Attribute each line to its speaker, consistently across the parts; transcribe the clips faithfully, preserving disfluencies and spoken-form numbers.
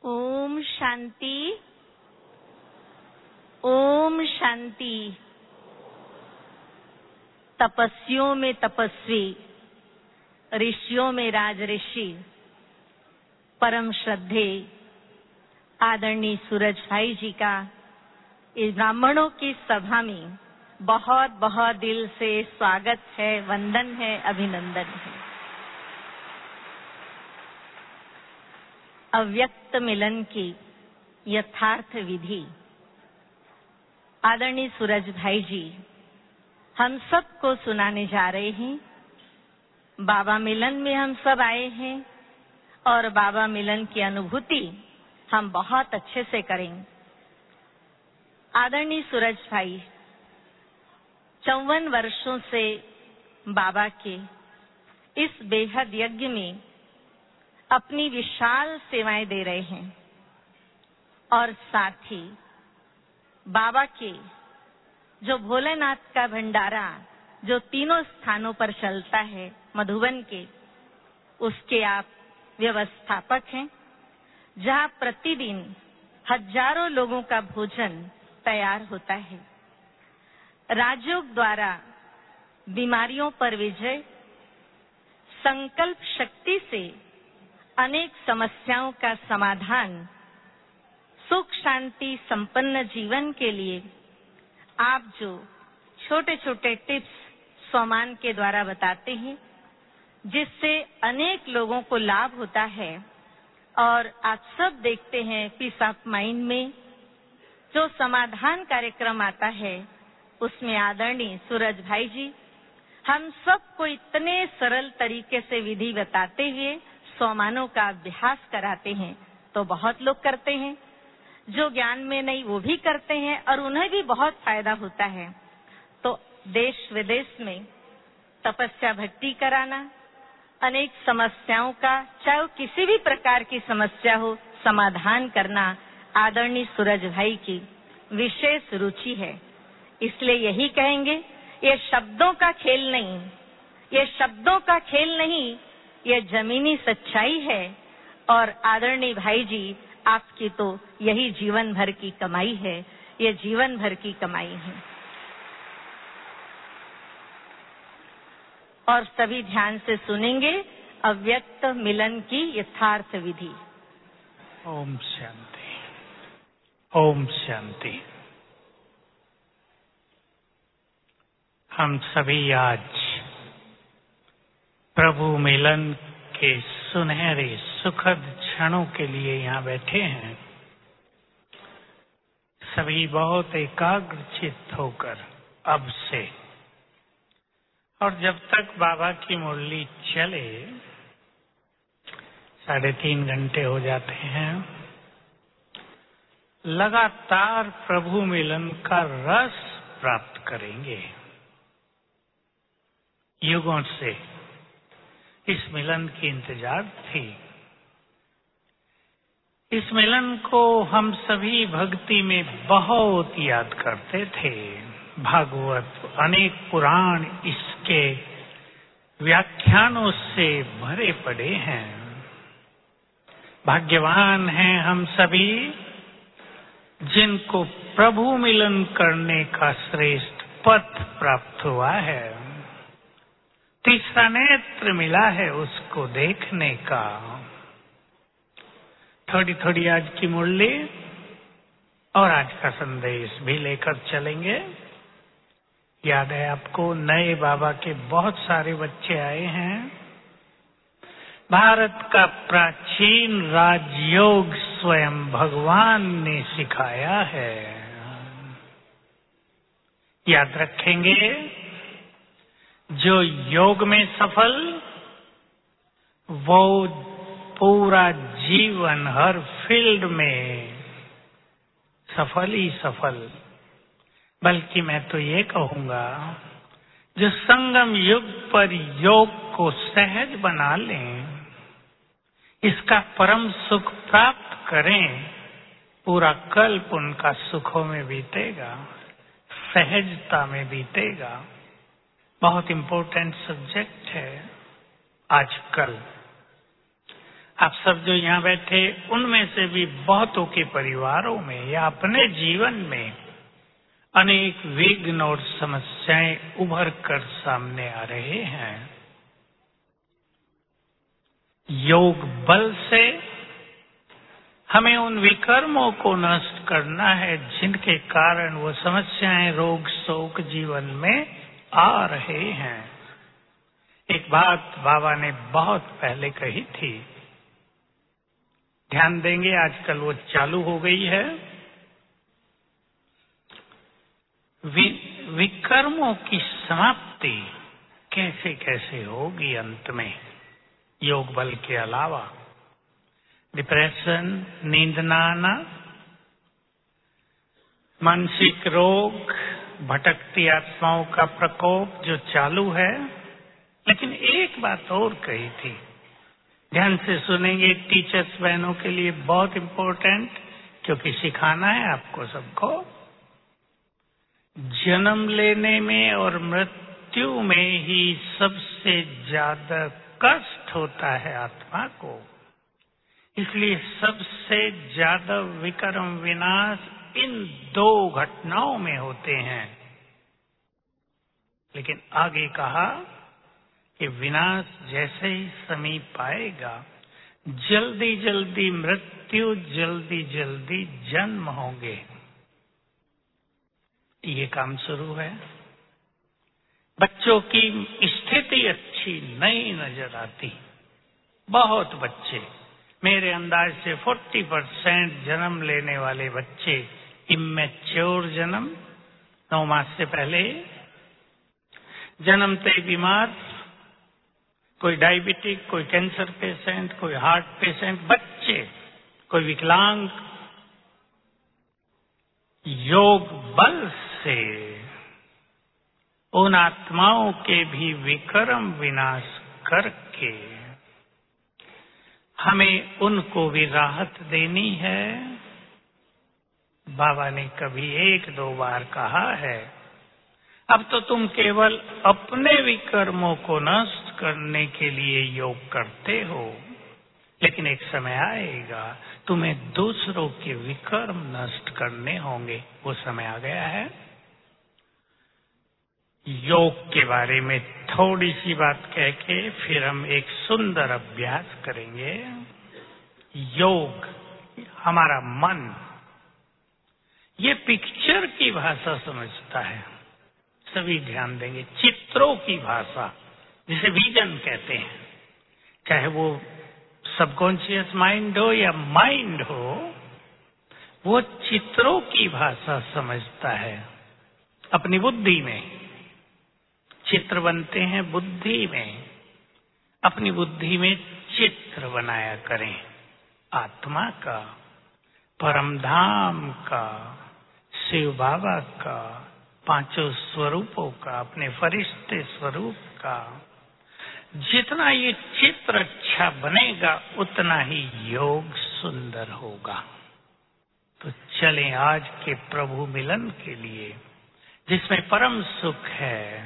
Speaker 1: ओम शांति, ओम शांति। तपस्वियों में तपस्वी, ऋषियों में राजऋषि, परम श्रद्धे आदरणीय सूरज भाई जी का इस ब्राह्मणों की सभा में बहुत बहुत दिल से स्वागत है, वंदन है, अभिनंदन है। अव्यक्त मिलन की यथार्थ विधि। आदरणीय सूरज भाई जी हम सबको सुनाने जा रहे हैं। बाबा मिलन में हम सब आए हैं और बाबा मिलन की अनुभूति हम बहुत अच्छे से करेंगे। आदरणीय सूरज भाई चौवन वर्षों से बाबा के इस बेहद यज्ञ में अपनी विशाल सेवाएं दे रहे हैं और साथ ही बाबा के जो भोलेनाथ का भंडारा जो तीनों स्थानों पर चलता है मधुबन के, उसके आप व्यवस्थापक हैं, जहां प्रतिदिन हजारों लोगों का भोजन तैयार होता है। राजयोग द्वारा बीमारियों पर विजय, संकल्प शक्ति से अनेक समस्याओं का समाधान, सुख शांति संपन्न जीवन के लिए आप जो छोटे छोटे टिप्स स्वमान के द्वारा बताते हैं, जिससे अनेक लोगों को लाभ होता है। और आप सब देखते हैं पीस ऑफ माइंड में जो समाधान कार्यक्रम आता है, उसमें आदरणीय सूरज भाई जी हम सबको इतने सरल तरीके से विधि बताते हुए स्वमानों का अभ्यास कराते हैं। तो बहुत लोग करते हैं, जो ज्ञान में नहीं वो भी करते हैं और उन्हें भी बहुत फायदा होता है। तो देश विदेश में तपस्या भक्ति कराना, अनेक समस्याओं का, चाहे वो किसी भी प्रकार की समस्या हो, समाधान करना आदरणीय सूरज भाई की विशेष रुचि है। इसलिए यही कहेंगे, ये शब्दों का खेल नहीं, ये शब्दों का खेल नहीं, ये जमीनी सच्चाई है। और आदरणीय भाई जी आपकी तो यही जीवन भर की कमाई है, ये जीवन भर की कमाई है। और सभी ध्यान से सुनेंगे अव्यक्त मिलन की यथार्थ विधि।
Speaker 2: ओम शांति, ओम शांति। हम सभी आज प्रभु मिलन के सुनहरे सुखद क्षणों के लिए यहाँ बैठे हैं। सभी बहुत एकाग्रचित्त होकर अब से, और जब तक बाबा की मुरली चले, साढ़े तीन घंटे हो जाते हैं, लगातार प्रभु मिलन का रस प्राप्त करेंगे। युगों से इस मिलन की इंतजार थी। इस मिलन को हम सभी भक्ति में बहुत याद करते थे। भागवत, अनेक पुराण इसके व्याख्यानों से भरे पड़े हैं। भाग्यवान हैं हम सभी जिनको प्रभु मिलन करने का श्रेष्ठ पथ प्राप्त हुआ है। तीसरा नेत्र मिला है उसको देखने का। थोड़ी थोड़ी आज की मुरली और आज का संदेश भी लेकर चलेंगे। याद है आपको, नए बाबा के बहुत सारे बच्चे आए हैं। भारत का प्राचीन राजयोग स्वयं भगवान ने सिखाया है। याद रखेंगे, जो योग में सफल, वो पूरा जीवन हर फील्ड में सफल ही सफल। बल्कि मैं तो ये कहूंगा, जो संगम युग पर योग को सहज बना लें, इसका परम सुख प्राप्त करें, पूरा कल्प उनका सुखों में बीतेगा, सहजता में बीतेगा। बहुत इंपॉर्टेंट सब्जेक्ट है आजकल। आप सब जो यहाँ बैठे, उनमें से भी बहुतों के परिवारों में या अपने जीवन में अनेक विघ्न और समस्याएं उभर कर सामने आ रहे हैं। योग बल से हमें उन विकर्मों को नष्ट करना है जिनके कारण वो समस्याएं, रोग, शोक जीवन में आ रहे हैं। एक बात बाबा ने बहुत पहले कही थी, ध्यान देंगे, आजकल वो चालू हो गई है। वि, विकर्मों की समाप्ति कैसे कैसे होगी अंत में, योग बल के अलावा। डिप्रेशन, नींद न आना, मानसिक रोग, भटकती आत्माओं का प्रकोप जो चालू है। लेकिन एक बात और कही थी, ध्यान से सुनेंगे, टीचर्स बहनों के लिए बहुत इंपॉर्टेंट, क्योंकि सिखाना है आपको सबको। जन्म लेने में और मृत्यु में ही सबसे ज्यादा कष्ट होता है आत्मा को, इसलिए सबसे ज्यादा विकर्म विनाश इन दो घटनाओं में होते हैं। लेकिन आगे कहा कि विनाश जैसे ही समीप आएगा, जल्दी जल्दी मृत्यु, जल्दी जल्दी जन्म होंगे। ये काम शुरू है। बच्चों की स्थिति अच्छी नहीं नजर आती। बहुत बच्चे, मेरे अंदाज से चालीस परसेंट जन्म लेने वाले बच्चे इमेच्योर जन्म, नौ मास से पहले जन्मते बीमार, कोई डायबिटिक, कोई कैंसर पेशेंट, कोई हार्ट पेशेंट, बच्चे, कोई विकलांग। योग बल से उन आत्माओं के भी विकर्म विनाश करके हमें उनको भी राहत देनी है। बाबा ने कभी एक दो बार कहा है, अब तो तुम केवल अपने विकर्मों को नष्ट करने के लिए योग करते हो, लेकिन एक समय आएगा तुम्हें दूसरों के विकर्म नष्ट करने होंगे। वो समय आ गया है। योग के बारे में थोड़ी सी बात कह के फिर हम एक सुंदर अभ्यास करेंगे। योग, हमारा मन ये पिक्चर की भाषा समझता है। सभी ध्यान देंगे, चित्रों की भाषा, जिसे विजन कहते हैं। चाहे वो सबकॉन्शियस माइंड हो या माइंड हो, वो चित्रों की भाषा समझता है। अपनी बुद्धि में चित्र बनते हैं, बुद्धि में, अपनी बुद्धि में चित्र बनाया करें। आत्मा का, परमधाम का, शिव बाबा का, पांचों स्वरूपों का, अपने फरिश्ते स्वरूप का। जितना ये चित्र अच्छा बनेगा, उतना ही योग सुंदर होगा। तो चलें आज के प्रभु मिलन के लिए, जिसमें परम सुख है।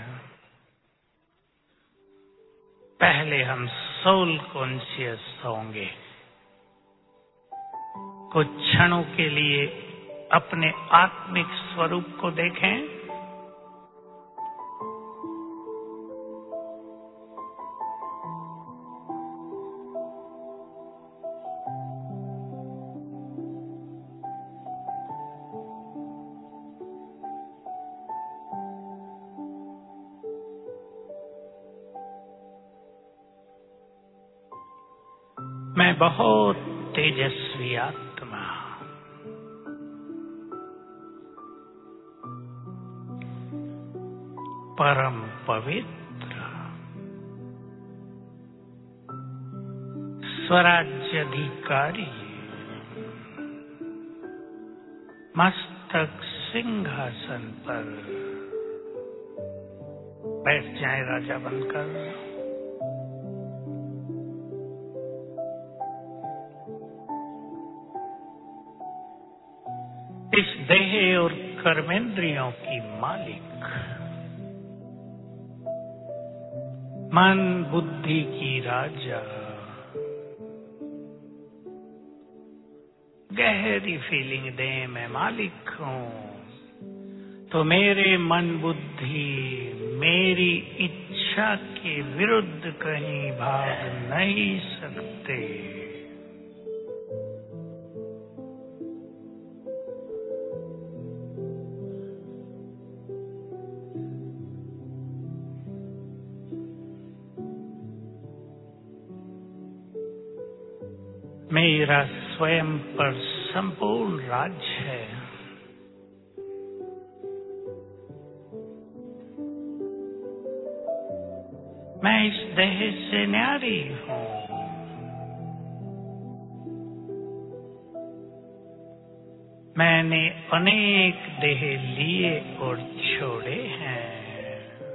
Speaker 2: पहले हम सोल कॉन्शियस होंगे। कुछ क्षणों के लिए अपने आत्मिक स्वरूप को देखें। मैं बहुत तेजस्वी आत्मा, परम पवित्र, स्वराज्याधिकारी, मस्तक सिंहासन पर बैठ जाए राजा बनकर। इस देह और कर्मेंद्रियों की मालिक, मन बुद्धि की राजा, गहरी फीलिंग दे मैं मालिक हूं, तो मेरे मन बुद्धि मेरी इच्छा के विरुद्ध कहीं भाग नहीं सकते। मेरा स्वयं पर संपूर्ण राज्य है। मैं इस देह से न्यारी हूं। मैंने अनेक देह लिए और छोड़े हैं।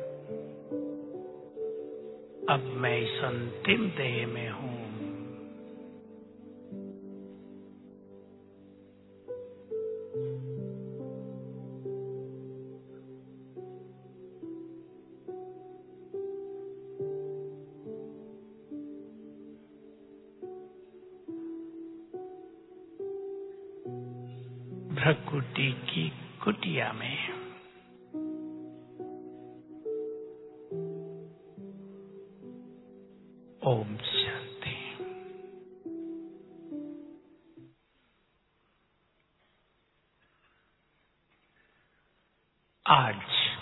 Speaker 2: अब मैं इस अंतिम देह में हूं। भ्रकुटी की कुटिया में ओम शांति। आज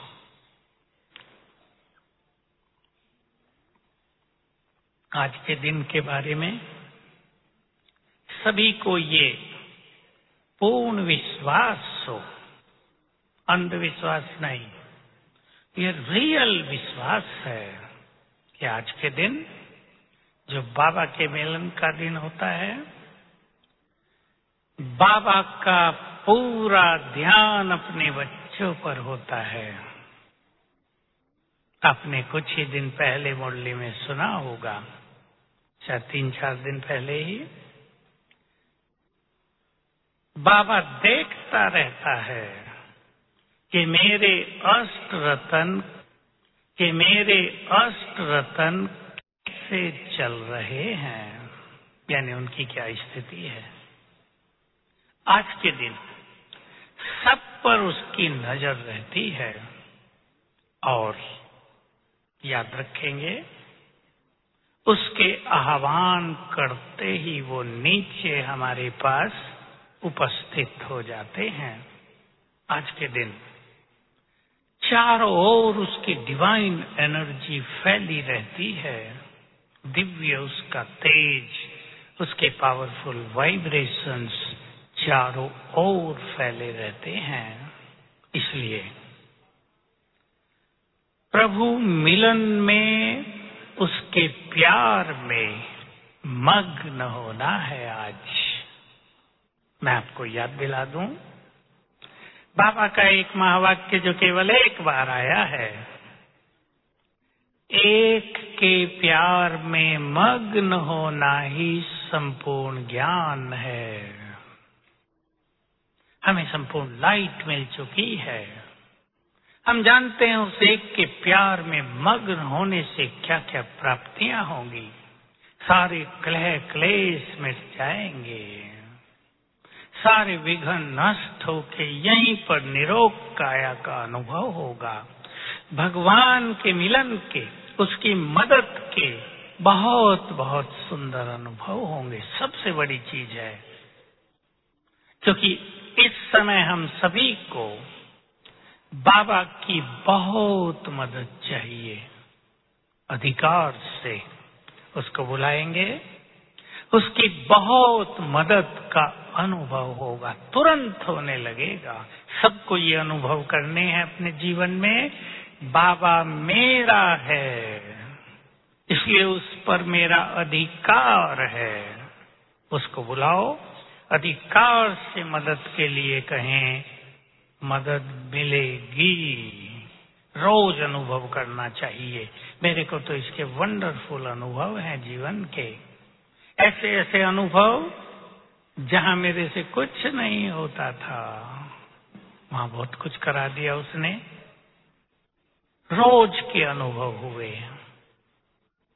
Speaker 2: आज के दिन के बारे में सभी को ये पूर्ण विश्वास हो, अंधविश्वास नहीं, ये रियल विश्वास है कि आज के दिन जो बाबा के मिलन का दिन होता है, बाबा का पूरा ध्यान अपने बच्चों पर होता है। आपने कुछ ही दिन पहले मुरली में सुना होगा, शायद तीन चार दिन पहले ही, बाबा देखता रहता है कि मेरे अष्ट रतन कि मेरे अष्ट रतन कैसे चल रहे हैं, यानी उनकी क्या स्थिति है। आज के दिन सब पर उसकी नजर रहती है और याद रखेंगे, उसके आह्वान करते ही वो नीचे हमारे पास उपस्थित हो जाते हैं। आज के दिन चारों ओर उसकी डिवाइन एनर्जी फैली रहती है, दिव्य उसका तेज, उसके पावरफुल वाइब्रेशंस चारों ओर फैले रहते हैं। इसलिए प्रभु मिलन में, उसके प्यार में मग्न होना है। आज मैं आपको याद दिला दूं, बाबा का एक महावाक्य जो केवल एक बार आया है, एक के प्यार में मग्न होना ही संपूर्ण ज्ञान है। हमें संपूर्ण लाइट मिल चुकी है। हम जानते हैं उस एक के प्यार में मग्न होने से क्या क्या प्राप्तियां होंगी। सारे कलह क्लेश मिट जाएंगे, सारे विघ्न नष्ट होके यहीं पर निरोग काया का अनुभव होगा। भगवान के मिलन के, उसकी मदद के बहुत बहुत सुंदर अनुभव होंगे। सबसे बड़ी चीज है, क्योंकि इस समय हम सभी को बाबा की बहुत मदद चाहिए। अधिकार से उसको बुलाएंगे, उसकी बहुत मदद का अनुभव होगा, तुरंत होने लगेगा। सबको ये अनुभव करने हैं अपने जीवन में, बाबा मेरा है, इसलिए उस पर मेरा अधिकार है। उसको बुलाओ, अधिकार से मदद के लिए कहें, मदद मिलेगी। रोज अनुभव करना चाहिए। मेरे को तो इसके वंडरफुल अनुभव हैं जीवन के, ऐसे ऐसे अनुभव जहां मेरे से कुछ नहीं होता था, वहां बहुत कुछ करा दिया उसने। रोज के अनुभव हुए।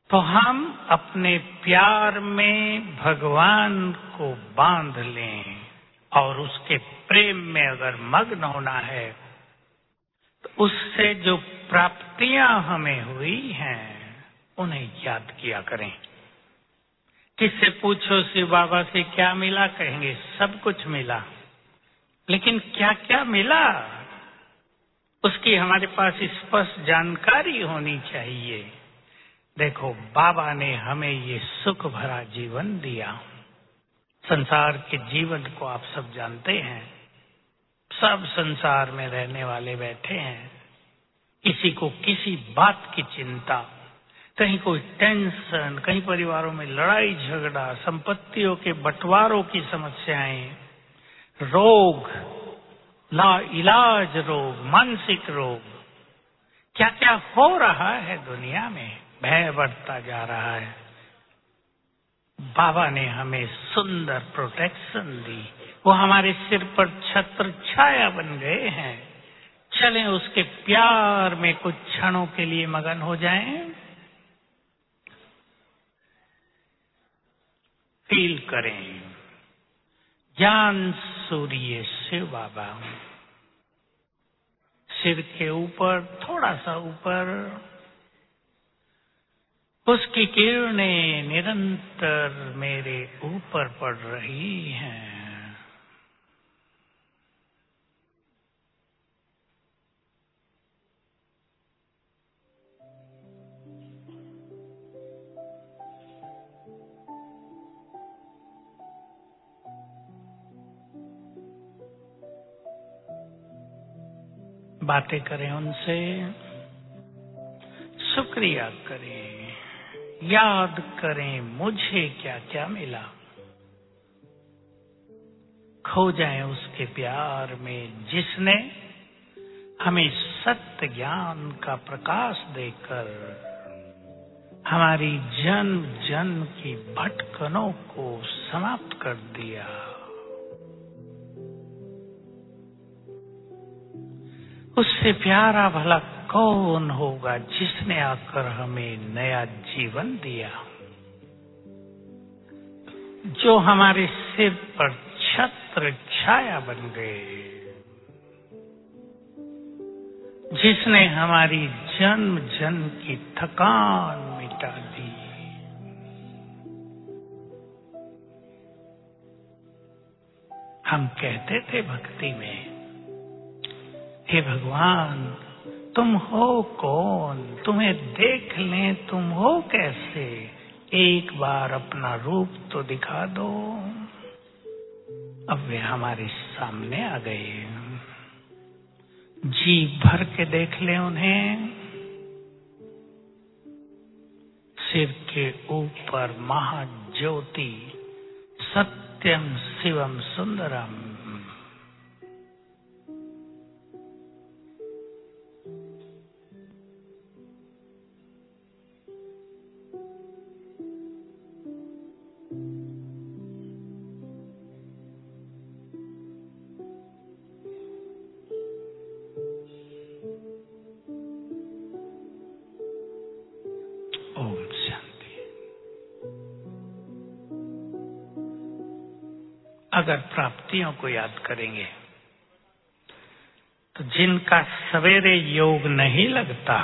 Speaker 2: तो हम अपने प्यार में भगवान को बांध लें और उसके प्रेम में अगर मग्न होना है तो उससे जो प्राप्तियां हमें हुई हैं उन्हें याद किया करें। किससे पूछो शिव बाबा से क्या मिला, कहेंगे सब कुछ मिला, लेकिन क्या क्या मिला उसकी हमारे पास स्पष्ट जानकारी होनी चाहिए। देखो, बाबा ने हमें ये सुख भरा जीवन दिया। संसार के जीवन को आप सब जानते हैं, सब संसार में रहने वाले बैठे हैं, किसी को किसी बात की चिंता, कहीं कोई टेंशन, कहीं परिवारों में लड़ाई झगड़ा, संपत्तियों के बंटवारों की समस्याएं, रोग, ला इलाज रोग, मानसिक रोग, क्या क्या हो रहा है दुनिया में, भय बढ़ता जा रहा है। बाबा ने हमें सुंदर प्रोटेक्शन दी, वो हमारे सिर पर छत्र छाया बन गए हैं। चलें उसके प्यार में कुछ क्षणों के लिए मगन हो जाएं, फील करें ज्ञान सूर्य शिव बाबा, सिर के ऊपर थोड़ा सा ऊपर उसकी किरणें निरंतर मेरे ऊपर पड़ रही हैं। बातें करें उनसे, शुक्रिया करें, याद करें मुझे क्या क्या मिला, खो जाएं उसके प्यार में जिसने हमें सत्य ज्ञान का प्रकाश देकर हमारी जन्म जन्म की भटकनों को समाप्त कर दिया। उससे प्यारा भला कौन होगा जिसने आकर हमें नया जीवन दिया, जो हमारे सिर पर छत्र छाया बन गए, जिसने हमारी जन्म जन्म की थकान मिटा दी। हम कहते थे भक्ति में, हे भगवान तुम हो कौन, तुम्हें देख लें तुम हो कैसे, एक बार अपना रूप तो दिखा दो। अब वे हमारे सामने आ गए, जी भर के देख लें उन्हें। सिर के ऊपर महाज्योति, सत्यम शिवम सुंदरम। अगर प्राप्तियों को याद करेंगे तो जिनका सवेरे योग नहीं लगता,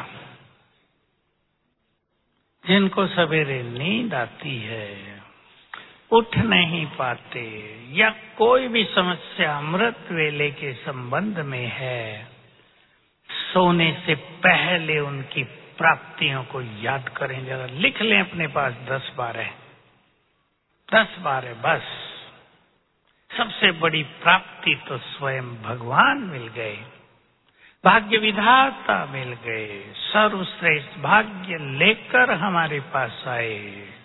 Speaker 2: जिनको सवेरे नींद आती है, उठ नहीं पाते, या कोई भी समस्या अमृत वेले के संबंध में है, सोने से पहले उनकी प्राप्तियों को याद करें। जरा लिख लें अपने पास दस बारह दस बारह बस। सबसे बड़ी प्राप्ति तो स्वयं भगवान मिल गए, भाग्य विधाता मिल गए, सर्वश्रेष्ठ भाग्य लेकर हमारे पास आए,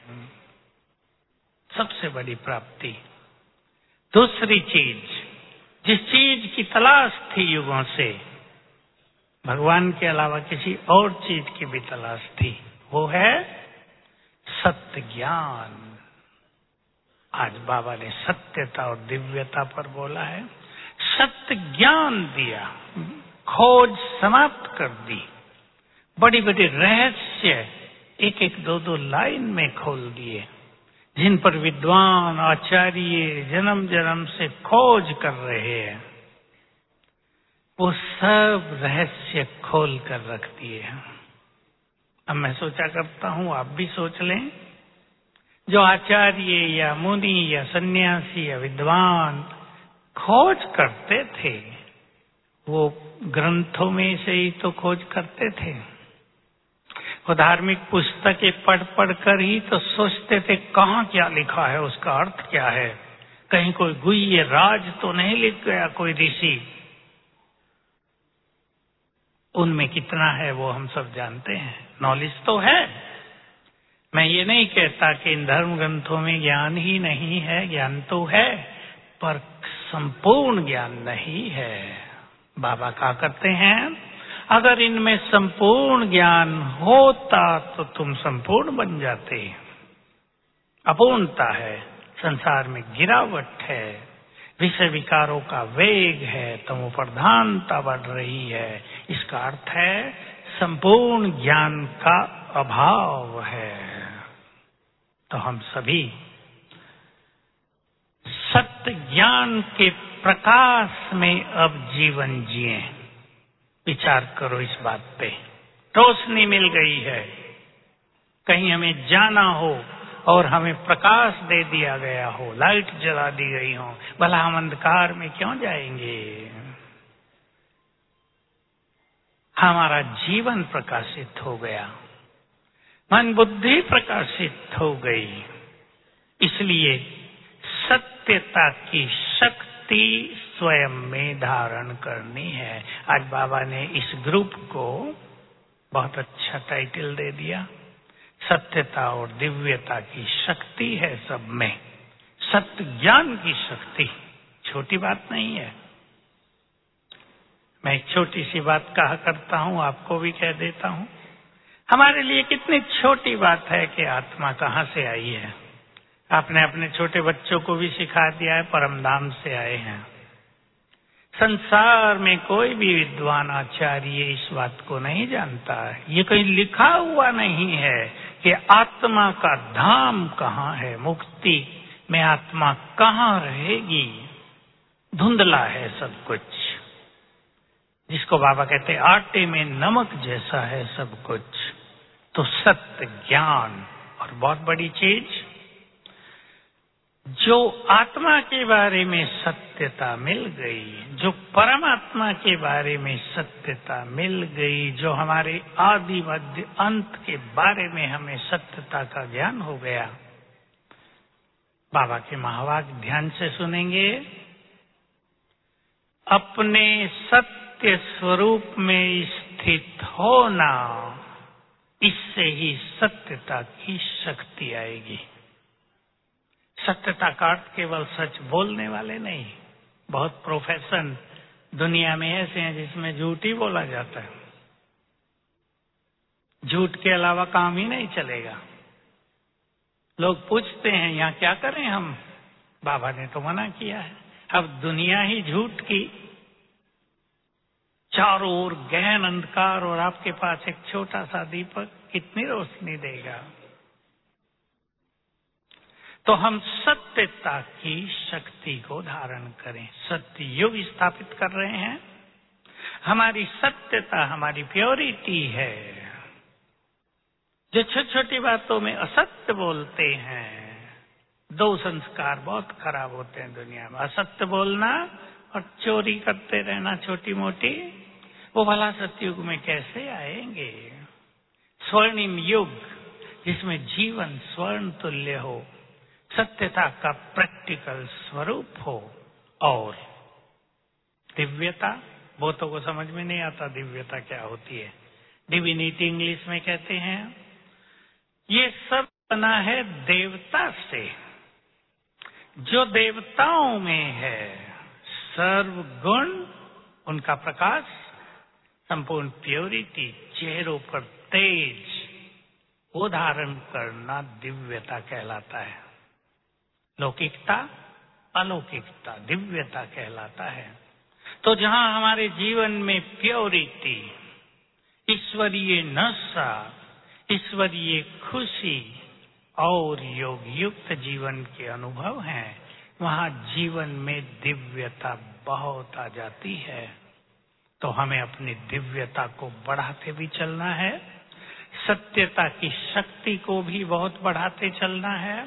Speaker 2: सबसे बड़ी प्राप्ति। दूसरी चीज, जिस चीज की तलाश थी युगों से, भगवान के अलावा किसी और चीज की भी तलाश थी, वो है सत्य ज्ञान। आज बाबा ने सत्यता और दिव्यता पर बोला है, सत्य ज्ञान दिया, खोज समाप्त कर दी, बड़ी बड़ी रहस्य एक एक दो दो लाइन में खोल दिए, जिन पर विद्वान आचार्य जन्म जन्म से खोज कर रहे हैं, वो सब रहस्य खोल कर रख दिए हैं। अब मैं सोचा करता हूं, आप भी सोच लें, जो आचार्य या मुनि या सन्यासी या विद्वान खोज करते थे, वो ग्रंथों में से ही तो खोज करते थे। वो धार्मिक पुस्तकें पढ़ पढ़ कर ही तो सोचते थे कहाँ क्या लिखा है, उसका अर्थ क्या है, कहीं कोई गुह्य राज तो नहीं लिख गया कोई ऋषि। उनमें कितना है वो हम सब जानते हैं, नॉलेज तो है। मैं ये नहीं कहता कि इन धर्म ग्रंथों में ज्ञान ही नहीं है, ज्ञान तो है, पर संपूर्ण ज्ञान नहीं है। बाबा कहा करते हैं, अगर इनमें संपूर्ण ज्ञान होता तो तुम संपूर्ण बन जाते। अपूर्णता है, संसार में गिरावट है, विषय विकारों का वेग है, तमो प्रधानता बढ़ रही है। इसका अर्थ है संपूर्ण ज्ञान का अभाव है। तो हम सभी सत्य ज्ञान के प्रकाश में अब जीवन जिए। विचार करो इस बात पे। रोशनी मिल गई है, कहीं हमें जाना हो और हमें प्रकाश दे दिया गया हो, लाइट जला दी गई हो, भला हम अंधकार में क्यों जाएंगे? हमारा जीवन प्रकाशित हो गया, मन बुद्धि प्रकाशित हो गई। इसलिए सत्यता की शक्ति स्वयं में धारण करनी है। आज बाबा ने इस ग्रुप को बहुत अच्छा टाइटल दे दिया, सत्यता और दिव्यता की शक्ति है सब में। सत्य ज्ञान की शक्ति छोटी बात नहीं है। मैं एक छोटी सी बात कहा करता हूं, आपको भी कह देता हूं। हमारे लिए कितनी छोटी बात है कि आत्मा कहां से आई है। आपने अपने छोटे बच्चों को भी सिखा दिया है, परमधाम से आए हैं। संसार में कोई भी विद्वान आचार्य इस बात को नहीं जानता। ये कहीं लिखा हुआ नहीं है कि आत्मा का धाम कहाँ है, मुक्ति में आत्मा कहाँ रहेगी। धुंधला है सब कुछ, जिसको बाबा कहते हैं आटे में नमक जैसा है सब कुछ। तो सत्य ज्ञान और बहुत बड़ी चीज, जो आत्मा के बारे में सत्यता मिल गई, जो परमात्मा के बारे में सत्यता मिल गई, जो हमारे आदि मध्य अंत के बारे में हमें सत्यता का ज्ञान हो गया। बाबा के महावाक्य ध्यान से सुनेंगे। अपने सत्य स्वरूप में स्थित होना, इससे ही सत्यता की शक्ति आएगी। सत्यता का अर्थ केवल सच बोलने वाले नहीं। बहुत प्रोफेशन दुनिया में ऐसे हैं जिसमें झूठ ही बोला जाता है, झूठ के अलावा काम ही नहीं चलेगा। लोग पूछते हैं यहाँ क्या करें हम, बाबा ने तो मना किया है। अब दुनिया ही झूठ की, चारों ओर गहन अंधकार और आपके पास एक छोटा सा दीपक कितनी रोशनी देगा। तो हम सत्यता की शक्ति को धारण करें। सत्य युग स्थापित कर रहे हैं। हमारी सत्यता हमारी प्योरिटी है। जो छोटी छोटी बातों में असत्य बोलते हैं, दो संस्कार बहुत खराब होते हैं दुनिया में, असत्य बोलना और चोरी करते रहना छोटी मोटी। वो भला सतयुग में कैसे आएंगे? स्वर्णिम युग जिसमें जीवन स्वर्ण तुल्य हो, सत्यता का प्रैक्टिकल स्वरूप हो, और दिव्यता, बहुतों को समझ में नहीं आता दिव्यता क्या होती है। डिविनिटी इंग्लिश में कहते हैं ये सब बना है देवता से। जो देवताओं में है सर्व गुण, उनका प्रकाश, संपूर्ण प्योरिटी, चेहरों पर तेज, वो धारण करना दिव्यता कहलाता है। लौकिकता अलौकिकता दिव्यता कहलाता है। तो जहां हमारे जीवन में प्योरिटी, ईश्वरीय नशा, ईश्वरीय खुशी और योग युक्त जीवन के अनुभव हैं, वहां जीवन में दिव्यता बहुत आ जाती है। तो हमें अपनी दिव्यता को बढ़ाते भी चलना है, सत्यता की शक्ति को भी बहुत बढ़ाते चलना है।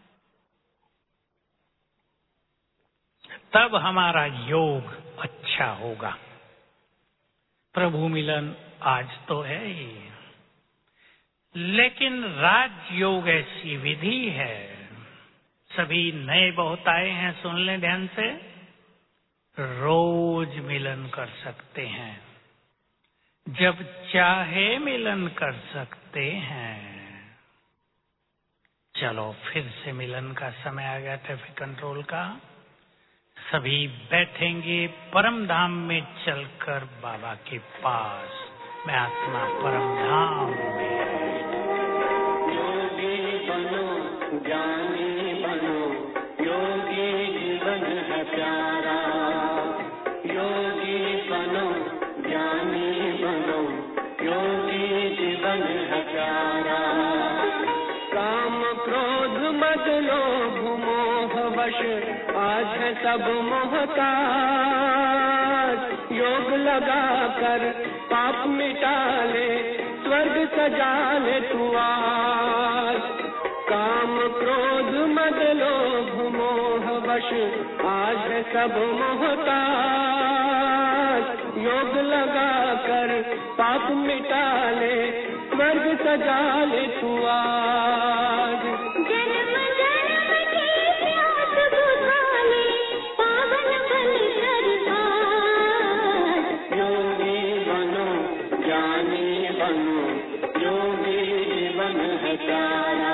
Speaker 2: तब हमारा योग अच्छा होगा। प्रभु मिलन आज तो है ही, लेकिन राजयोग ऐसी विधि है, सभी नए बहुत आए हैं, सुन लें ध्यान से, रोज मिलन कर सकते हैं, जब चाहे मिलन कर सकते हैं। चलो फिर से मिलन का समय आ गया ट्रैफिक कंट्रोल का। सभी बैठेंगे परम धाम में चलकर बाबा के पास। मैं आत्मा परम धाम में।
Speaker 3: योगी बनो ज्ञानी बनो, योगी जीवन है प्यारा। योगी बनो ज्ञानी बनो, योगी जीवन है प्यारा। काम क्रोध मद लोभ मोह वश आज है सब मोहताज। योग लगा कर पाप मिटा ले, स्वर्ग सजा ले तू आज। काम क्रोध मद लोभ मोह वश आज है सब मोहताज। योग लगा कर पाप मिटा ले, स्वर्ग सजा ले तू आज। जन्म जन्म की प्यास बुझा ले, पावन बन कर आज। योगी बनो ज्ञानी बनो, योगी जीवन है प्यारा।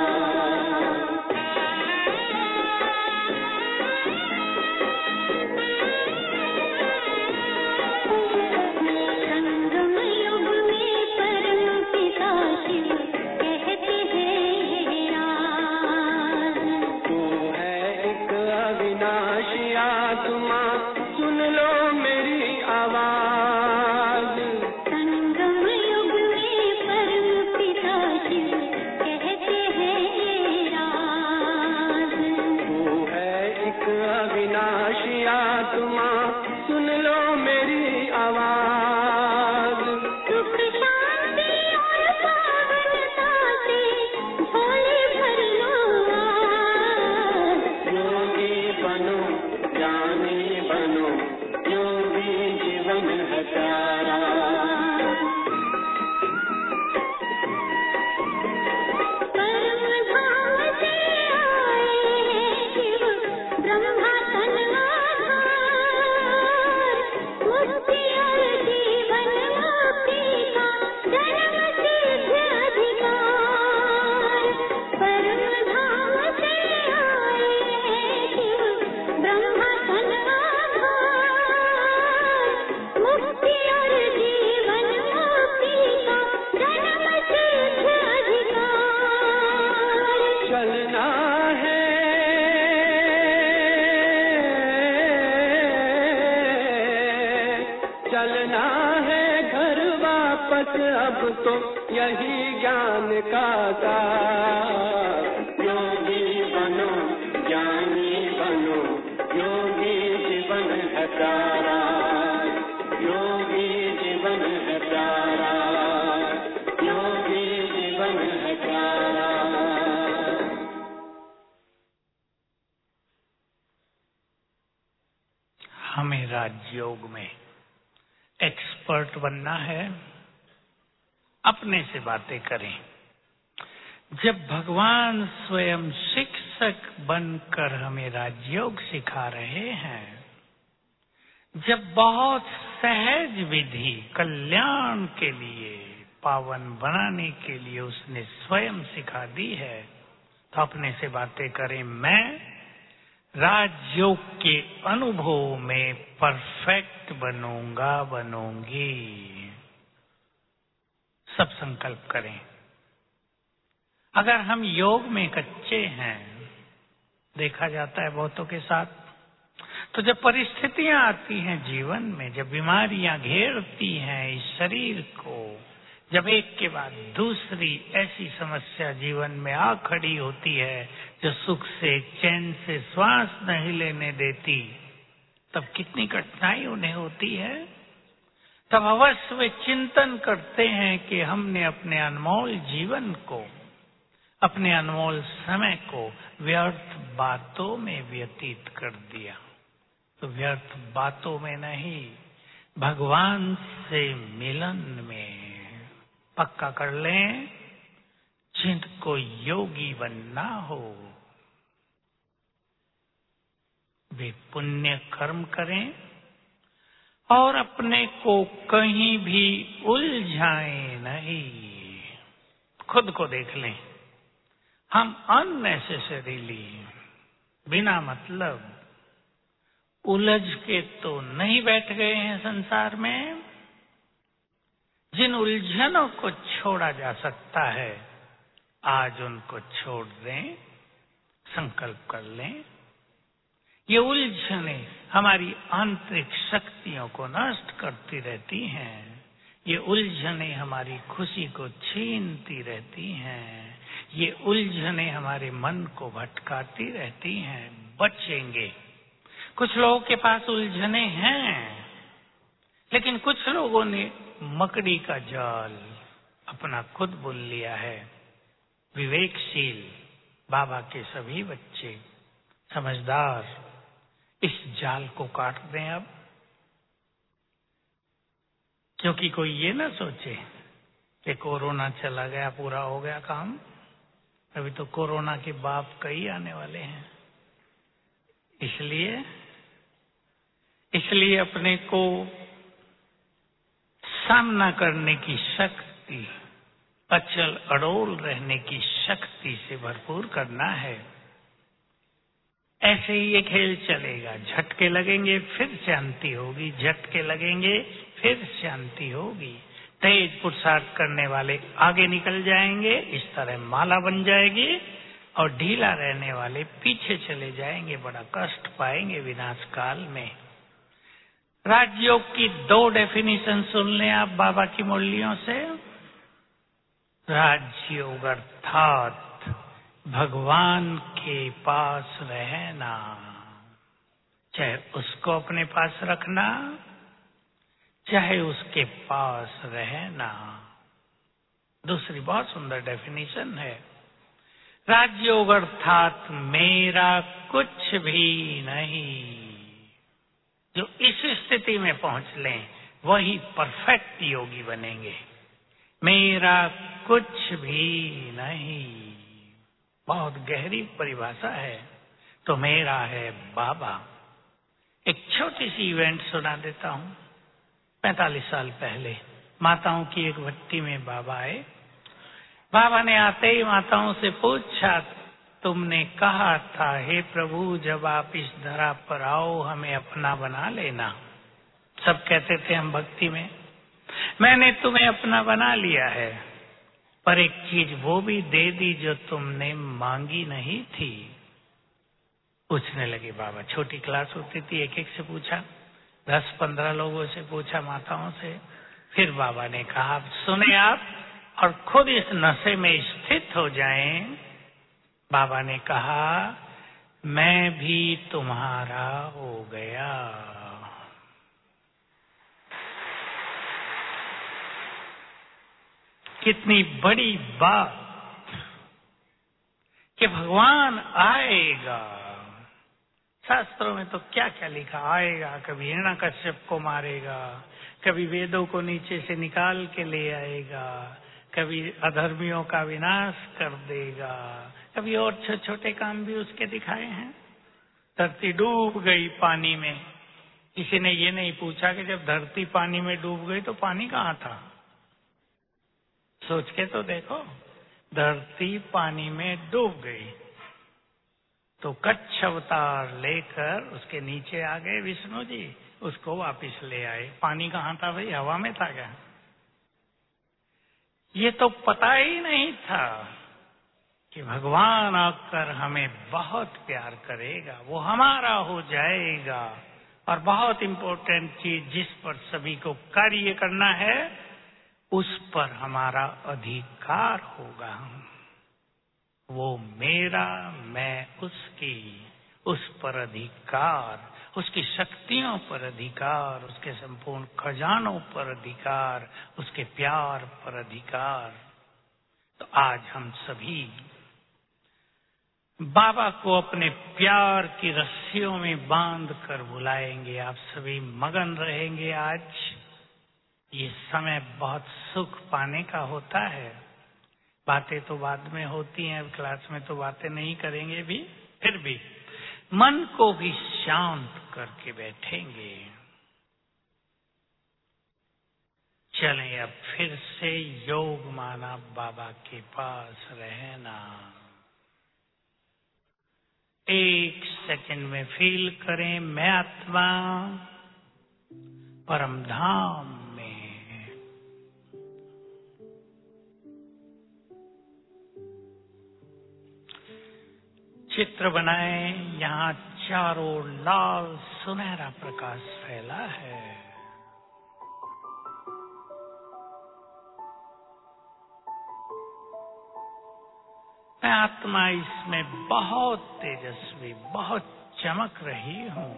Speaker 3: अब तो यही ज्ञान का सार। योगी बनो ज्ञानी बनो, योगी जीवन है प्यारा। योगी जीवन है प्यारा, योगी जीवन है प्यारा।
Speaker 2: हमें राजयोग में एक्सपर्ट बनना है, अपने से बातें करें। जब भगवान स्वयं शिक्षक बनकर हमें राजयोग सिखा रहे हैं, जब बहुत सहज विधि कल्याण के लिए, पावन बनाने के लिए उसने स्वयं सिखा दी है, तो अपने से बातें करें। मैं राजयोग के अनुभव में परफेक्ट बनूंगा, बनूंगी। सब संकल्प करें। अगर हम योग में कच्चे हैं, देखा जाता है बहुतों के साथ, तो जब परिस्थितियां आती हैं जीवन में, जब बीमारियां घेरती हैं इस शरीर को, जब एक के बाद दूसरी ऐसी समस्या जीवन में आ खड़ी होती है जो सुख से चैन से श्वास नहीं लेने देती, तब कितनी कठिनाई उन्हें होती है। तब अवश्य वे चिंतन करते हैं कि हमने अपने अनमोल जीवन को, अपने अनमोल समय को व्यर्थ बातों में व्यतीत कर दिया। तो व्यर्थ बातों में नहीं, भगवान से मिलन में पक्का कर लें, जिनको योगी बनना हो वे पुण्य कर्म करें और अपने को कहीं भी उलझाएं नहीं। खुद को देख लें, हम अननेसेसरीली बिना मतलब उलझ के तो नहीं बैठ गए हैं संसार में। जिन उलझनों को छोड़ा जा सकता है, आज उनको छोड़ दें, संकल्प कर लें। ये उलझने हमारी आंतरिक शक्तियों को नष्ट करती रहती हैं। ये उलझने हमारी खुशी को छीनती रहती हैं। ये उलझने हमारे मन को भटकाती रहती हैं। बचेंगे। कुछ लोगों के पास उलझने हैं, लेकिन कुछ लोगों ने मकड़ी का जाल अपना खुद बुन लिया है। विवेकशील बाबा के सभी बच्चे समझदार इस जाल को काट दें अब, क्योंकि कोई ये ना सोचे कि कोरोना चला गया, पूरा हो गया काम। अभी तो कोरोना के बाप कई आने वाले हैं। इसलिए इसलिए अपने को सामना करने की शक्ति, अचल अड़ोल रहने की शक्ति से भरपूर करना है। ऐसे ही ये खेल चलेगा। झटके लगेंगे फिर शांति होगी, झटके लगेंगे फिर शांति होगी। तेज पुरुषार्थ करने वाले आगे निकल जाएंगे, इस तरह माला बन जाएगी, और ढीला रहने वाले पीछे चले जाएंगे, बड़ा कष्ट पाएंगे विनाश काल में। राजयोग की दो डेफिनेशन सुन लें आप बाबा की मुरलियों से। राजयोग अर्थात भगवान के पास रहना, चाहे उसको अपने पास रखना, चाहे उसके पास रहना। दूसरी बहुत सुंदर डेफिनेशन है। राजयोग अर्थात मेरा कुछ भी नहीं। जो इस स्थिति में पहुंच लें वही परफेक्ट योगी बनेंगे। मेरा कुछ भी नहीं, बहुत गहरी परिभाषा है। तो मेरा है बाबा। एक छोटी सी इवेंट सुना देता हूं। पैंतालीस साल पहले माताओं की एक भट्टी में बाबा आए। बाबा ने आते ही माताओं से पूछा, तुमने कहा था हे प्रभु जब आप इस धरा पर आओ हमें अपना बना लेना। सब कहते थे हम भक्ति में, मैंने तुम्हें अपना बना लिया है, पर एक चीज वो भी दे दी जो तुमने मांगी नहीं थी। पूछने लगे बाबा। छोटी क्लास होती थी, एक एक से पूछा, दस पंद्रह लोगों से पूछा, माताओं से। फिर बाबा ने कहा, सुने आप और खुद इस नशे में स्थित हो जाएं। बाबा ने कहा, मैं भी तुम्हारा हो गया। कितनी बड़ी बात कि भगवान आएगा। शास्त्रों में तो क्या क्या लिखा, आएगा, कभी हिरण्यकश्यप को मारेगा, कभी वेदों को नीचे से निकाल के ले आएगा, कभी अधर्मियों का विनाश कर देगा, कभी और छोटे छोटे काम भी उसके दिखाए हैं। धरती डूब गई पानी में, किसी ने ये नहीं पूछा कि जब धरती पानी में डूब गई तो पानी कहाँ था। सोच के तो देखो, धरती पानी में डूब गई तो कच्छ अवतार लेकर उसके नीचे आ गए विष्णु जी, उसको वापिस ले आए। पानी कहाँ था भाई, हवा में था क्या? ये तो पता ही नहीं था कि भगवान आकर हमें बहुत प्यार करेगा, वो हमारा हो जाएगा। और बहुत इंपॉर्टेंट चीज जिस पर सभी को कार्य करना है, उस पर हमारा अधिकार होगा। वो मेरा, मैं उसकी, उस पर अधिकार, उसकी शक्तियों पर अधिकार, उसके संपूर्ण खजानों पर अधिकार, उसके प्यार पर अधिकार। तो आज हम सभी बाबा को अपने प्यार की रस्सियों में बांध कर बुलाएंगे। आप सभी मगन रहेंगे। आज ये समय बहुत सुख पाने का होता है। बातें तो बाद में होती हैं, क्लास में तो बातें नहीं करेंगे भी, फिर भी मन को भी शांत करके बैठेंगे। चलें अब फिर से योग माना बाबा के पास रहना। एक सेकंड में फील करें, मैं आत्मा परम धाम में। चित्र बनाएं, यहाँ चारों लाल सुनहरा प्रकाश फैला है। मैं आत्मा इसमें बहुत तेजस्वी, बहुत चमक रही हूं।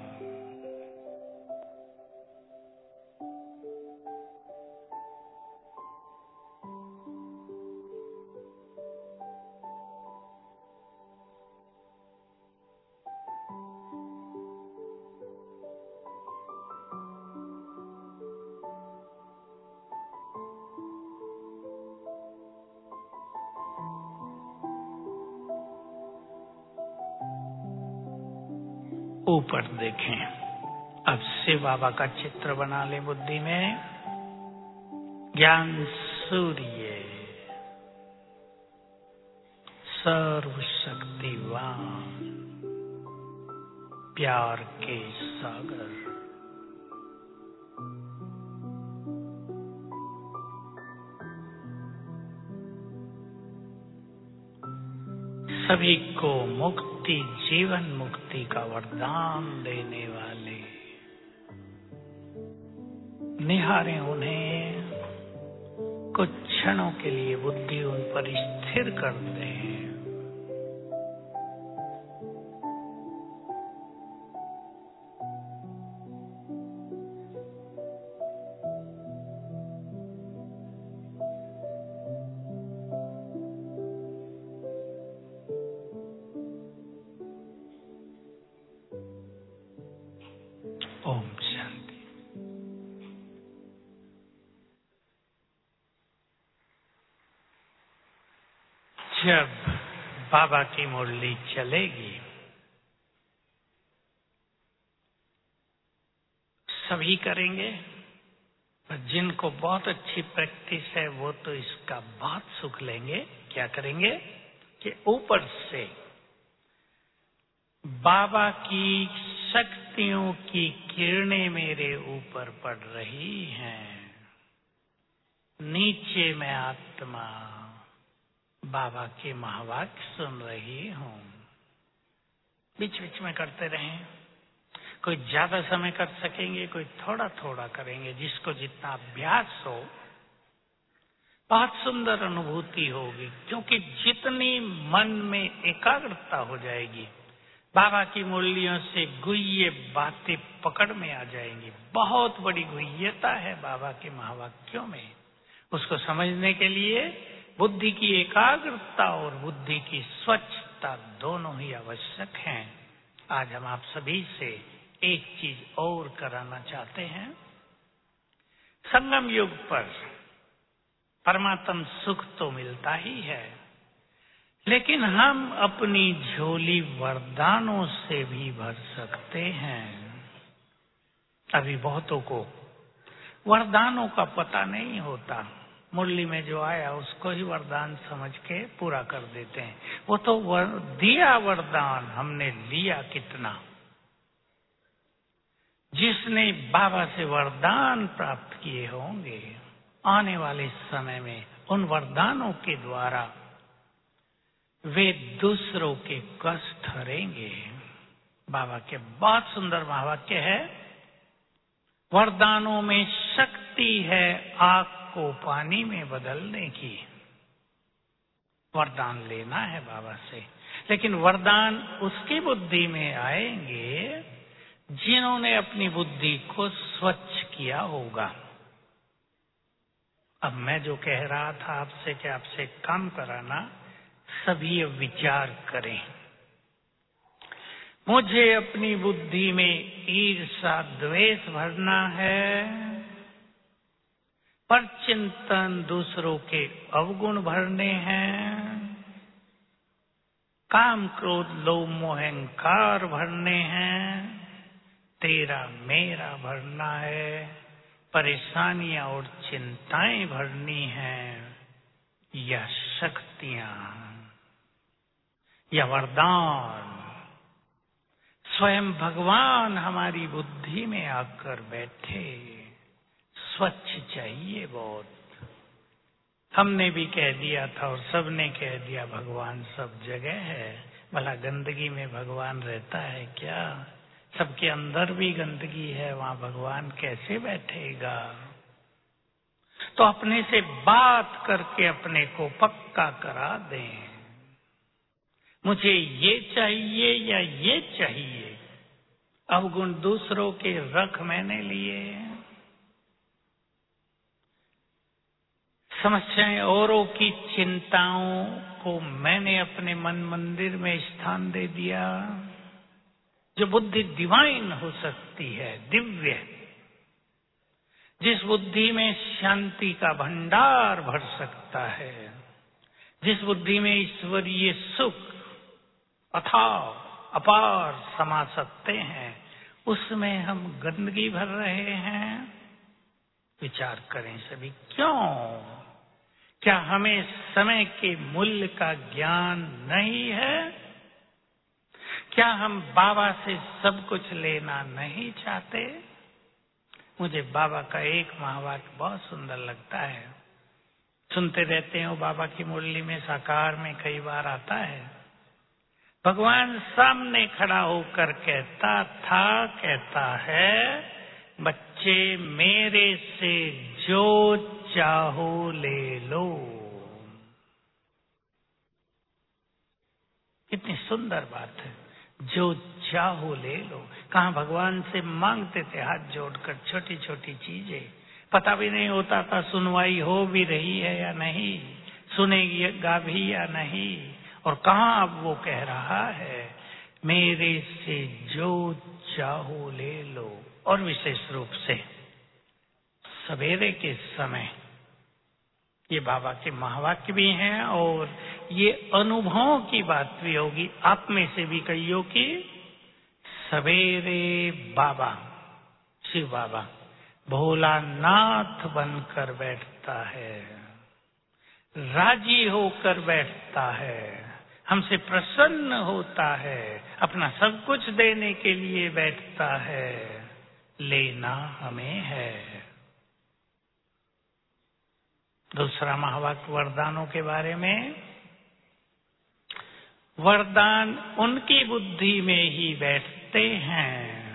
Speaker 2: ऊपर देखें। अब शिव बाबा का चित्र बना ले बुद्धि में। ज्ञान सूर्य, सर्वशक्तिवान, प्यार के सागर, सभी को मुक्ति, जीवन मुक्ति का वरदान देने वाले। निहारें उन्हें, कुछ क्षणों के लिए बुद्धि उन पर स्थिर कर दें। ओम शांति। जब बाबा की मुरली चलेगी, सभी करेंगे, पर जिनको बहुत अच्छी प्रैक्टिस है वो तो इसका बहुत सुख लेंगे। क्या करेंगे कि ऊपर से बाबा की शक्तियों की किरणें मेरे ऊपर पड़ रही हैं। नीचे मैं आत्मा बाबा के महावाक्य सुन रही हूं। बीच बीच में करते रहें। कोई ज्यादा समय कर सकेंगे, कोई थोड़ा थोड़ा करेंगे। जिसको जितना अभ्यास हो, बहुत सुंदर अनुभूति होगी। क्योंकि जितनी मन में एकाग्रता हो जाएगी, बाबा की मुरलियों से गुह्य बातें पकड़ में आ जाएंगी। बहुत बड़ी गुह्यता है बाबा के महावाक्यों में। उसको समझने के लिए बुद्धि की एकाग्रता और बुद्धि की स्वच्छता दोनों ही आवश्यक हैं। आज हम आप सभी से एक चीज और कराना चाहते हैं। संगम युग पर परमात्म सुख तो मिलता ही है, लेकिन हम अपनी झोली वरदानों से भी भर सकते हैं। अभी बहुतों को वरदानों का पता नहीं होता। मुरली में जो आया उसको ही वरदान समझ के पूरा कर देते हैं। वो तो वर, दिया वरदान, हमने लिया कितना। जिसने बाबा से वरदान प्राप्त किए होंगे, आने वाले समय में उन वरदानों के द्वारा वे दूसरों के कष्ट हरेंगे। बाबा के बहुत सुंदर महावाक्य है, वरदानों में शक्ति है, आग को पानी में बदलने की। वरदान लेना है बाबा से, लेकिन वरदान उसकी बुद्धि में आएंगे जिन्होंने अपनी बुद्धि को स्वच्छ किया होगा। अब मैं जो कह रहा था आपसे कि आपसे काम कराना, सभी विचार करें। मुझे अपनी बुद्धि में ईर्षा द्वेष भरना है, पर चिंतन दूसरों के अवगुण भरने हैं, काम क्रोध लोभ मोह अहंकार भरने हैं, तेरा मेरा भरना है, परेशानियां और चिंताएं भरनी हैं, या शक्तियां या वरदान स्वयं भगवान हमारी बुद्धि में आकर बैठे। स्वच्छ चाहिए बहुत। हमने भी कह दिया था और सबने कह दिया भगवान सब जगह है। भला गंदगी में भगवान रहता है क्या? सबके अंदर भी गंदगी है, वहां भगवान कैसे बैठेगा? तो अपने से बात करके अपने को पक्का करा दें। मुझे ये चाहिए या ये चाहिए। अवगुण दूसरों के रख मैंने लिए, समस्याएं औरों की चिंताओं को मैंने अपने मन मंदिर में स्थान दे दिया। जो बुद्धि डिवाइन हो सकती है, दिव्य, जिस बुद्धि में शांति का भंडार भर सकता है, जिस बुद्धि में ईश्वरीय सुख अथाह अपार समा सकते हैं, उसमें हम गंदगी भर रहे हैं। विचार करें सभी, क्यों? क्या हमें समय के मूल्य का ज्ञान नहीं है? क्या हम बाबा से सब कुछ लेना नहीं चाहते? मुझे बाबा का एक महावाक्य बहुत सुंदर लगता है, सुनते रहते हो। बाबा की मुरली में साकार में कई बार आता है। भगवान सामने खड़ा होकर कहता था, कहता है, बच्चे मेरे से जो चाहो ले लो। कितनी सुंदर बात है, जो चाहो ले लो। कहाँ भगवान से मांगते थे हाथ जोड़कर छोटी छोटी चीजें, पता भी नहीं होता था सुनवाई हो भी रही है या नहीं, सुनेगा भी या नहीं। और कहाँ अब वो कह रहा है, मेरे से जो चाहो ले लो। और विशेष रूप से सवेरे के समय ये बाबा के महावाक्य भी हैं और ये अनुभवों की बात भी होगी। आप में से भी कईयों की सवेरे बाबा, शिव बाबा भोलानाथ बनकर बैठता है, राजी होकर बैठता है, हमसे प्रसन्न होता है, अपना सब कुछ देने के लिए बैठता है। लेना हमें है। दूसरा महावाक्य वरदानों के बारे में, वरदान उनकी बुद्धि में ही बैठते हैं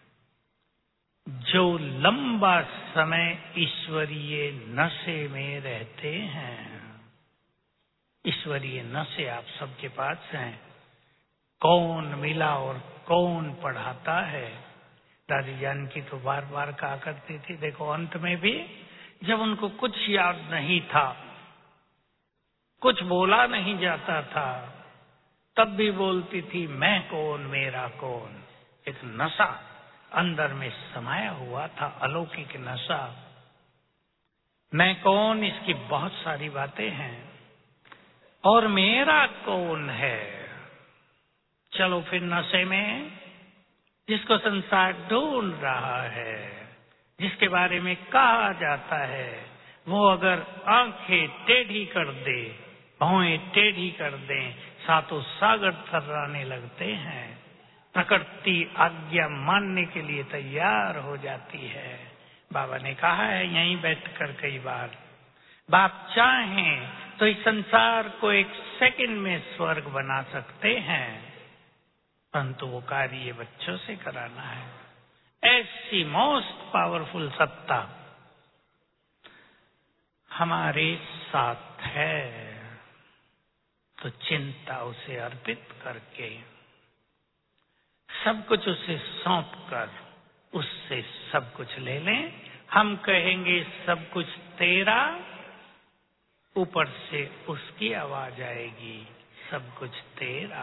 Speaker 2: जो लंबा समय ईश्वरीय नशे में रहते हैं। ईश्वरीय नशे आप सबके पास हैं। कौन मिला और कौन पढ़ाता है? दादी जान की तो बार बार कहा करती थी, देखो अंत में भी जब उनको कुछ याद नहीं था, कुछ बोला नहीं जाता था, तब भी बोलती थी, मैं कौन मेरा कौन। एक नशा अंदर में समाया हुआ था, अलौकिक नशा। मैं कौन, इसकी बहुत सारी बातें हैं, और मेरा कौन है। चलो फिर नशे में जिसको संसार ढूंढ रहा है, जिसके बारे में कहा जाता है, वो अगर आंखें टेढ़ी कर दे, भौएं टेढ़ी कर दें, सातों सागर थर्राने लगते हैं। प्रकृति आज्ञा मानने के लिए तैयार हो जाती है। बाबा ने कहा है यहीं बैठकर कई बार, बाप चाहें तो इस संसार को एक सेकंड में स्वर्ग बना सकते हैं, परंतु वो कार्य बच्चों से कराना है। ऐसी मोस्ट पावरफुल सत्ता हमारे साथ है, तो चिंता उसे अर्पित करके, सब कुछ उसे सौंप कर उससे सब कुछ ले लें। हम कहेंगे सब कुछ तेरा, ऊपर से उसकी आवाज आएगी सब कुछ तेरा।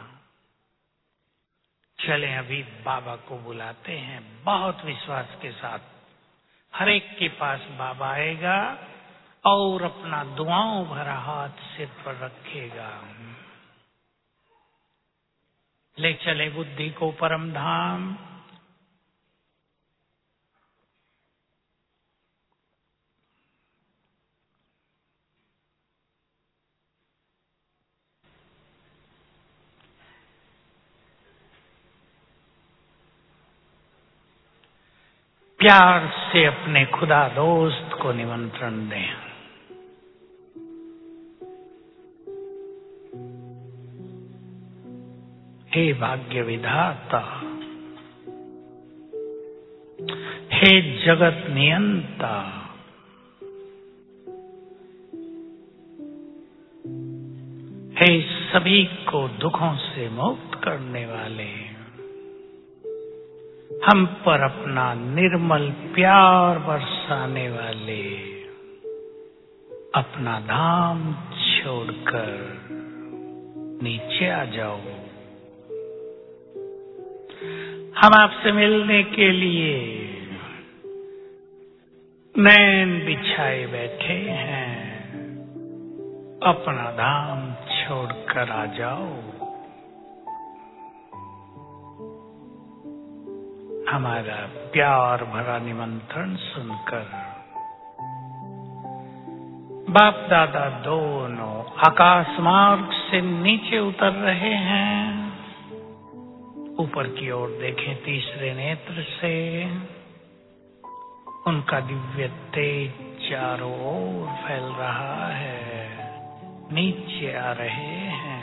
Speaker 2: चलें अभी बाबा को बुलाते हैं बहुत विश्वास के साथ। हर एक के पास बाबा आएगा और अपना दुआओं भरा हाथ सिर पर रखेगा। ले चले बुद्धि को परम धाम। प्यार से अपने खुदा दोस्त को निमंत्रण दें। हे भाग्य विधाता, हे जगत नियंता, हे सभी को दुखों से मुक्त करने वाले, हम पर अपना निर्मल प्यार बरसाने वाले, अपना धाम छोड़कर नीचे आ जाओ। हम आपसे मिलने के लिए नैन बिछाए बैठे हैं, अपना धाम छोड़कर आ जाओ। हमारा प्यार भरा निमंत्रण सुनकर बाप दादा दोनों आकाश मार्ग से नीचे उतर रहे हैं। ऊपर की ओर देखें तीसरे नेत्र से, उनका दिव्य तेज चारों ओर फैल रहा है। नीचे आ रहे हैं।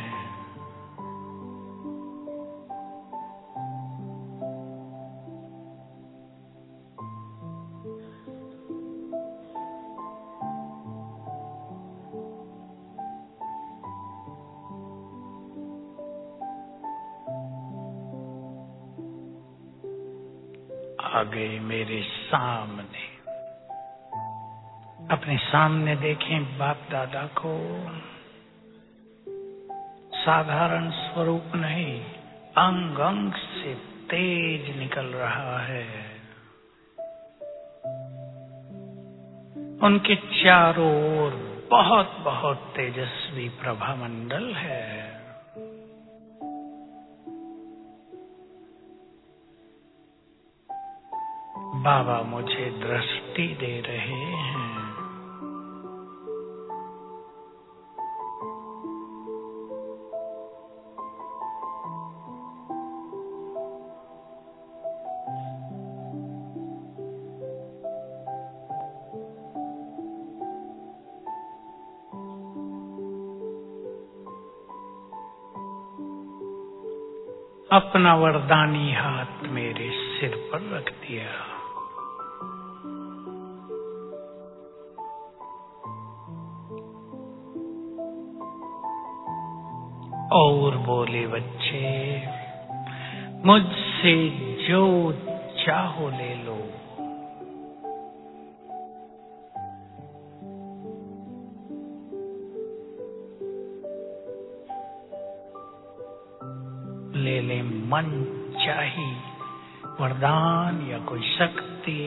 Speaker 2: आगे मेरे सामने, अपने सामने देखें बाप दादा को। साधारण स्वरूप नहीं, अंग अंग से तेज निकल रहा है। उनके चारों ओर बहुत बहुत तेजस्वी प्रभा मंडल है। बाबा मुझे दृष्टि दे रहे हैं। अपना वरदानी हाथ मेरे सिर पर रख दिया और बोले, बच्चे मुझसे जो चाहो ले लो। ले ले मन चाही वरदान या कोई शक्ति।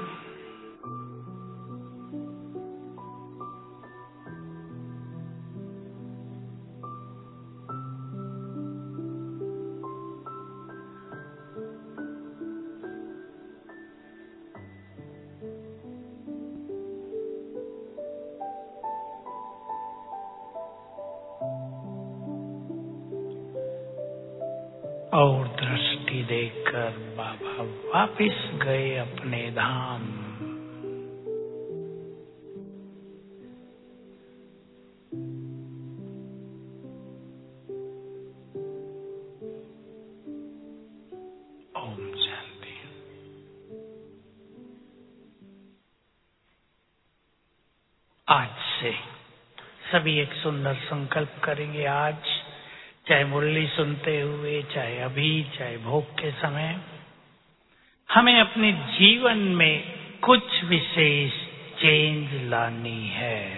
Speaker 2: और दृष्टि देकर बाबा वापिस गए अपने धाम। ओम शांति। आज से सभी एक सुंदर संकल्प करेंगे। आज चाहे मुरली सुनते हुए, चाहे अभी, चाहे भोग के समय, हमें अपने जीवन में कुछ विशेष चेंज लानी है।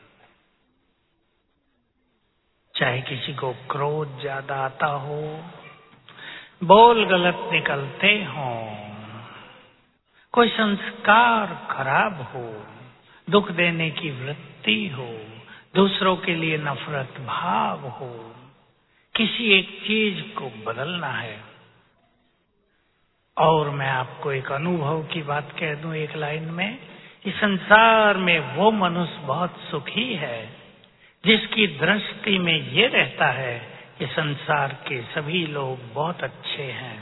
Speaker 2: चाहे किसी को क्रोध ज्यादा आता हो, बोल गलत निकलते हों, कोई संस्कार खराब हो, दुख देने की वृत्ति हो, दूसरों के लिए नफरत भाव हो, किसी एक चीज को बदलना है। और मैं आपको एक अनुभव की बात कह दूं एक लाइन में, इस संसार में वो मनुष्य बहुत सुखी है जिसकी दृष्टि में ये रहता है कि संसार के सभी लोग बहुत अच्छे हैं,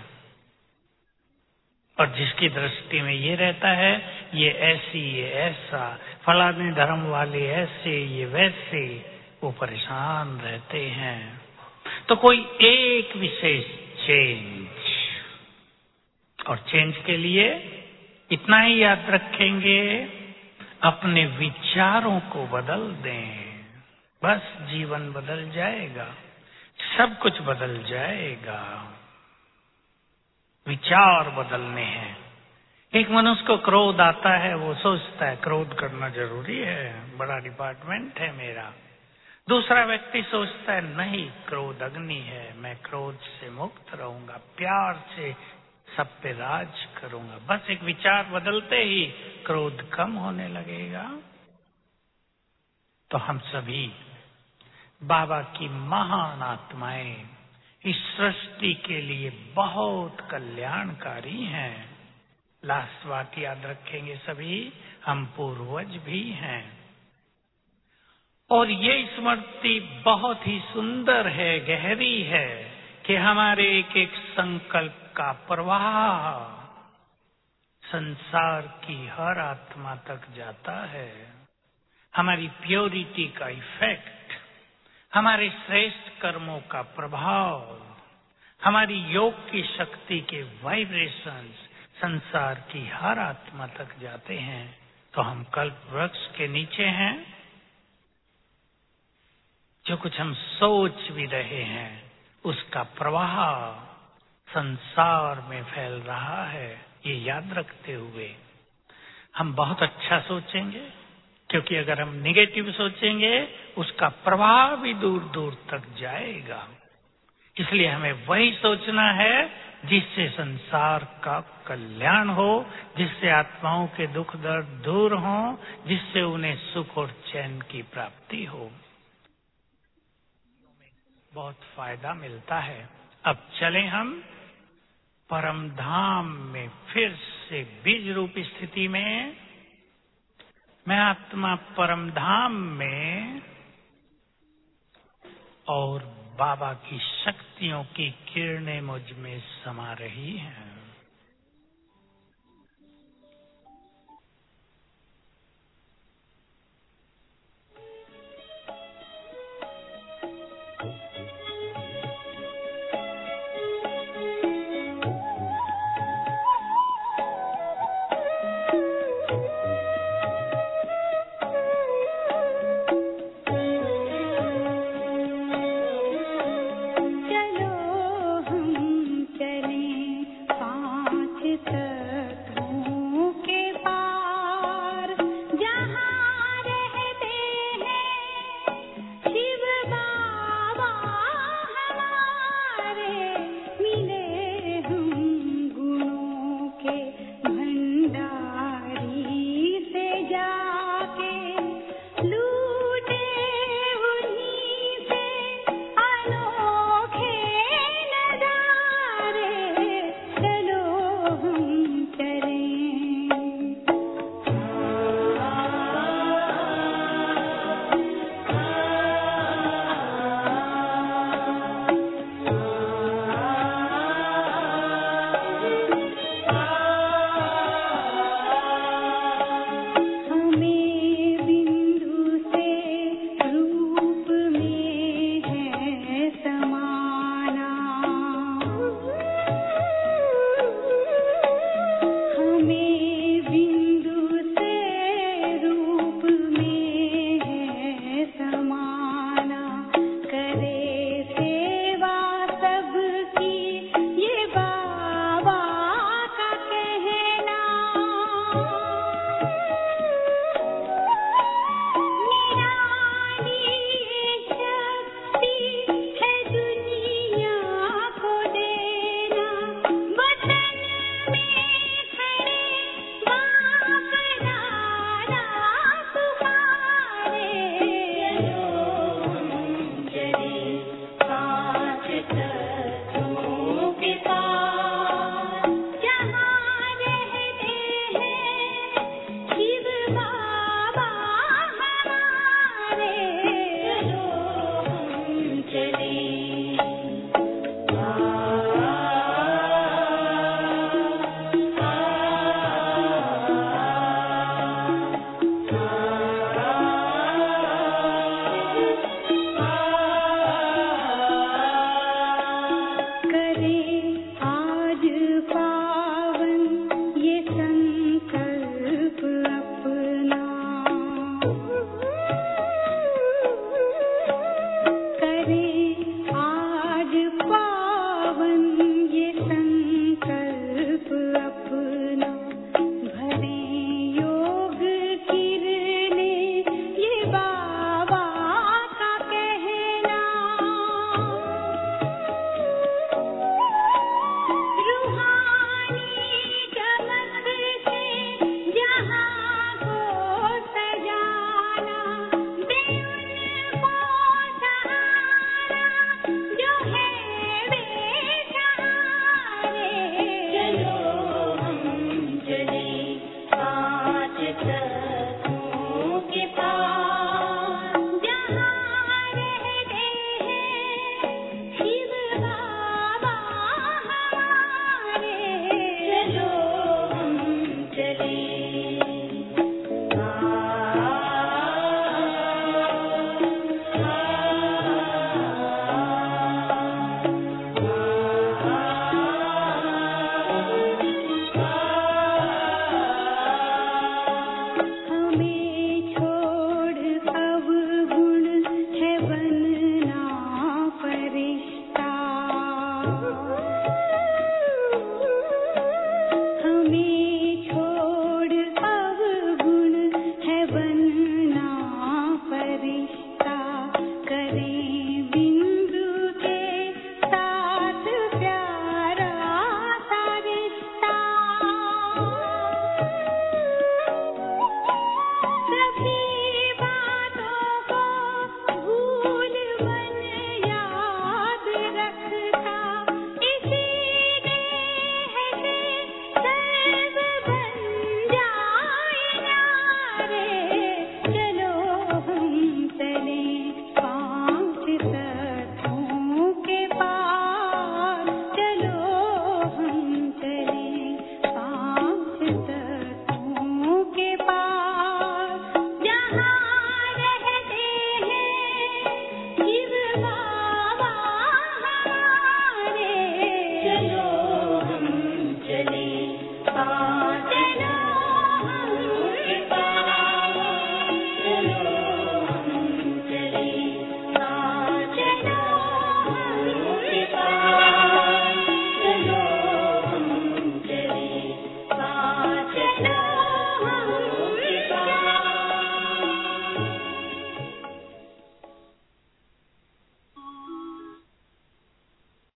Speaker 2: और जिसकी दृष्टि में ये रहता है ये ऐसी, ये ऐसा, फलाने धर्म वाले ऐसे, ये वैसे, वो परेशान रहते हैं। तो कोई एक विशेष चेंज, और चेंज के लिए इतना ही याद रखेंगे, अपने विचारों को बदल दें, बस जीवन बदल जाएगा, सब कुछ बदल जाएगा। विचार बदलने हैं। एक मनुष्य को क्रोध आता है, वो सोचता है क्रोध करना जरूरी है, बड़ा डिपार्टमेंट है मेरा। दूसरा व्यक्ति सोचता है नहीं, क्रोध अग्नि है, मैं क्रोध से मुक्त रहूंगा, प्यार से सब पे राज करूंगा। बस एक विचार बदलते ही क्रोध कम होने लगेगा। तो हम सभी बाबा की महान आत्माएं इस सृष्टि के लिए बहुत कल्याणकारी हैं। लास्ट बात याद रखेंगे सभी, हम पूर्वज भी हैं। और ये स्मृति बहुत ही सुंदर है, गहरी है कि हमारे एक एक संकल्प का प्रवाह संसार की हर आत्मा तक जाता है। हमारी प्योरिटी का इफेक्ट, हमारे श्रेष्ठ कर्मों का प्रभाव, हमारी योग की शक्ति के वाइब्रेशंस संसार की हर आत्मा तक जाते हैं। तो हम कल्प वृक्ष के नीचे हैं। जो कुछ हम सोच भी रहे हैं उसका प्रवाह संसार में फैल रहा है। ये याद रखते हुए हम बहुत अच्छा सोचेंगे, क्योंकि अगर हम निगेटिव सोचेंगे उसका प्रभाव भी दूर दूर तक जाएगा। इसलिए हमें वही सोचना है जिससे संसार का कल्याण हो, जिससे आत्माओं के दुख दर्द दूर हो, जिससे उन्हें सुख और चैन की प्राप्ति हो। बहुत फायदा मिलता है। अब चलें हम परम धाम में फिर से बीज रूप स्थिति में। मैं आत्मा परम धाम में और बाबा की शक्तियों की किरणें मुझ में समा रही हैं।
Speaker 4: चलो हम चलें पाँच तक।